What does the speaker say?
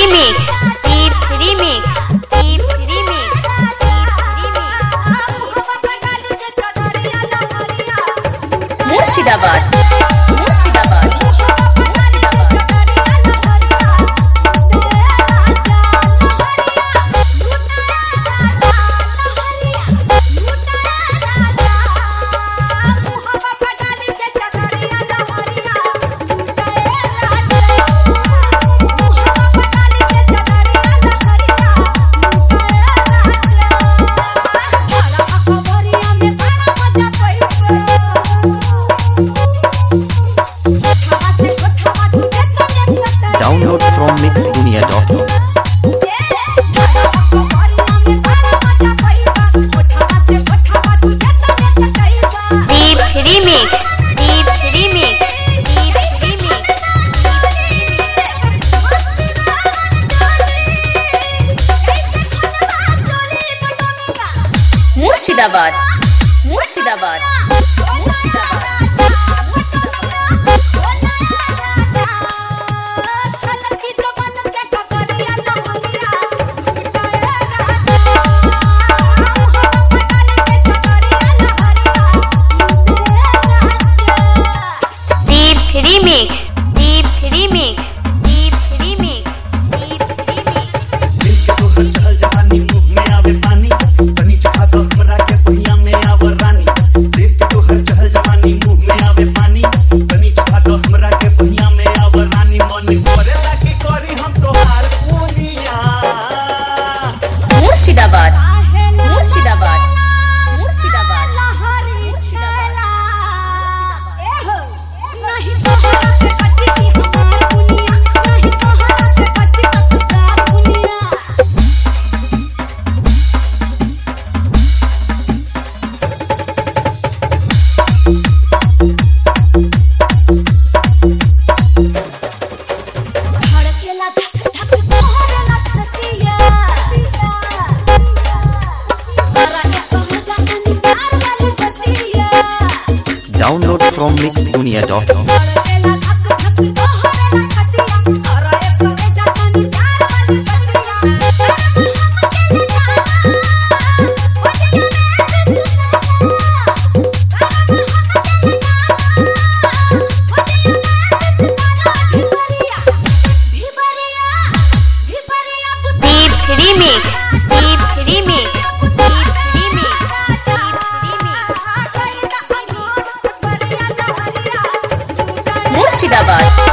remix, deep remix, deep remix, Murshidabad Murshidabad Download from mixdunia.com. deep remix, deep remix, deep remix. Murshidabad Murshidabad Murshidabad remix, deep remix, deep remix, deep remix. दिल के तो हर चहल जवानी मुंह में आवे पानी बनी चखा दो हमरा के पहिया में आवर रानी दिल के तो हर चहल जवानी मुंह में आवे पानी बनी चखा दो हमरा के पहिया में आवर रानी मन करेला की करी हम तोहार Poonia Murshidabad Murshidabad Murshidabad Download from mixdunia.com. deep remix, deep remix, deep remix, Murshidabad